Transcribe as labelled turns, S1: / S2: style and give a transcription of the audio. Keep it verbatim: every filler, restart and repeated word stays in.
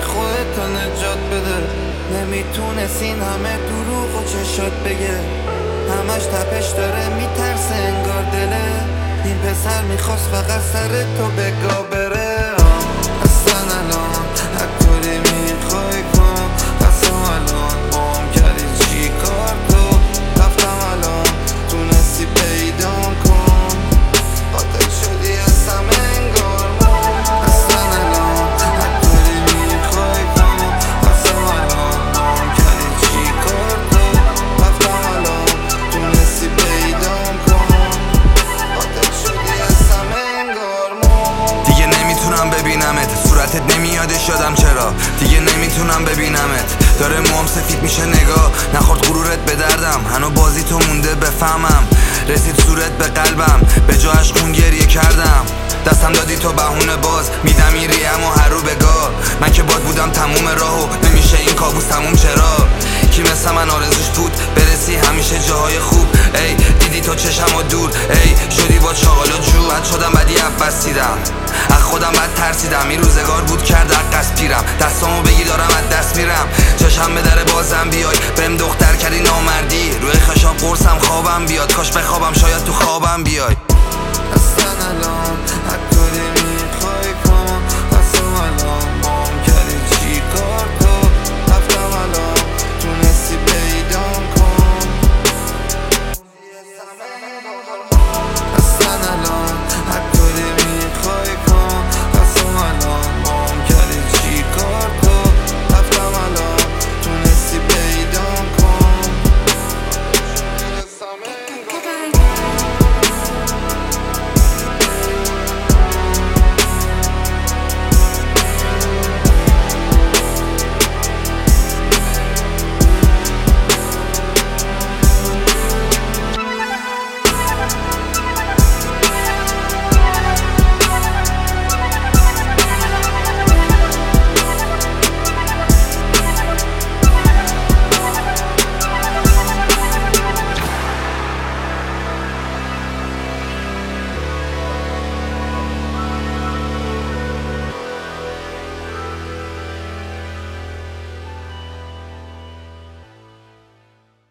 S1: خودتو نجات بده. نمیتونست این همه دروغ و چشات بگه، همش تپش داره میترسه انگار دله. این پسر میخواست فقط سر تو بگا بره. اصلا الان هر طوری میخوای کن، قسم الان بام کردی چی کار تو. رفتم الان تونستی پیدام کن، قاتل شدی از همه انگار من. اصلا الان هر طوری میخوای کن، قسم الان بام کردی چی کار تو. رفتم الان تونستی پیدام کن، قاتل شدی از همه انگار من.
S2: دیگه نمیتونم ببینمت، صورتت نمیادش یادم چرا. دیگه نمیتونم ببینمت، داره موام سفید میشه نگاه. نخورد غرورت به دردم، هنو بازی تو مونده بفهمم. رسید صورت به قلبم، به جاش خون گریه کردم. دستم دادی تو بهونه باز، میدم این ریم و هر رو بگاه. من که باد بودم تموم راهو، نمیشه این کابوس تموم چرا. کی مثل من آرزوش بود برسی همیشه جاهای خوب. ای دیدی تو چشم و دور، ای شدی با چاقال و جو. بد شدم بدی عباس دیدم، از خودم بد ترسیدم. این روزگار بود کرد عقص پیرم، دستامو بگی دارم از دست میرم. چشم به در بازم بیای، بهم دختر کردی نامردی. روی خشاب قرصم خوابم بیاد، کاش بخوابم شاید تو خوابم بیای.